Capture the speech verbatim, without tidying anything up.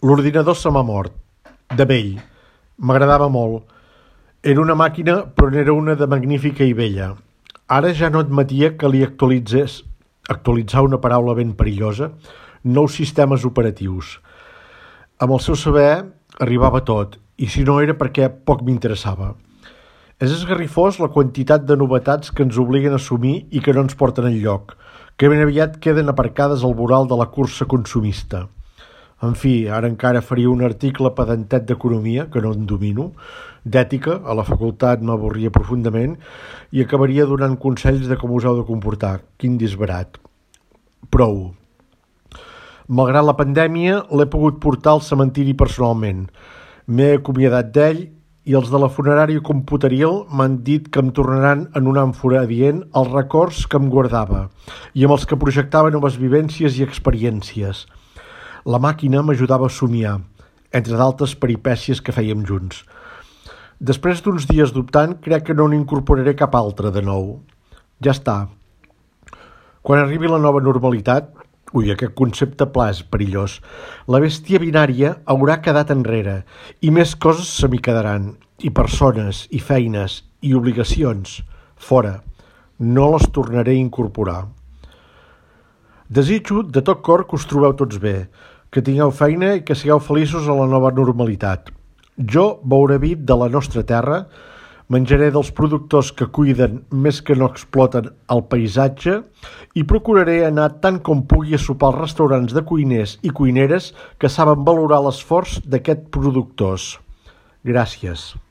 L'ordinador se m'ha mort. De vell. M'agradava molt. Era una màquina, però n'era una de magnífica i bella. Ara ja no admetia que li actualitzés, actualitzar una paraula ben perillosa, nous sistemes operatius. Amb el seu saber arribava tot, i si no era perquè poc m'interessava. És esgarrifós la quantitat de novetats que ens obliguen a assumir i que no ens porten enlloc, que ben aviat queden aparcades al voral de la cursa consumista. En fi, ara encara faria un article pedantet d'economia, que no en domino, d'ètica, a la facultat m'avorria profundament, i acabaria donant consells de com us heu de comportar. Quin disbarat. Prou. Malgrat la pandèmia, l'he pogut portar al cementiri personalment. M'he acomiadat d'ell i els de la funerària computeril m'han dit que em tornaran en una àmfora adient els records que em guardava i amb els que projectava noves vivències i experiències. La màquina m'ajudava a somiar, entre d'altres peripècies que fèiem junts. Després d'uns dies dubtant, crec que no n'incorporaré cap altra de nou. Ja està. Quan arribi la nova normalitat, ui, aquest concepte pla és perillós, la bèstia binària haurà quedat enrere i més coses se m'hi quedaran, i persones, i feines, i obligacions, fora. No les tornaré a incorporar. Desitjo de tot cor que us trobeu tots bé, que tingueu feina i que sigueu feliços a la nova normalitat. Jo beuré vi de la nostra terra, menjaré dels productors que cuiden més que no exploten el paisatge i procuraré anar tant com pugui a sopar als restaurants de cuiners i cuineres que saben valorar l'esforç d'aquests productors. Gràcies.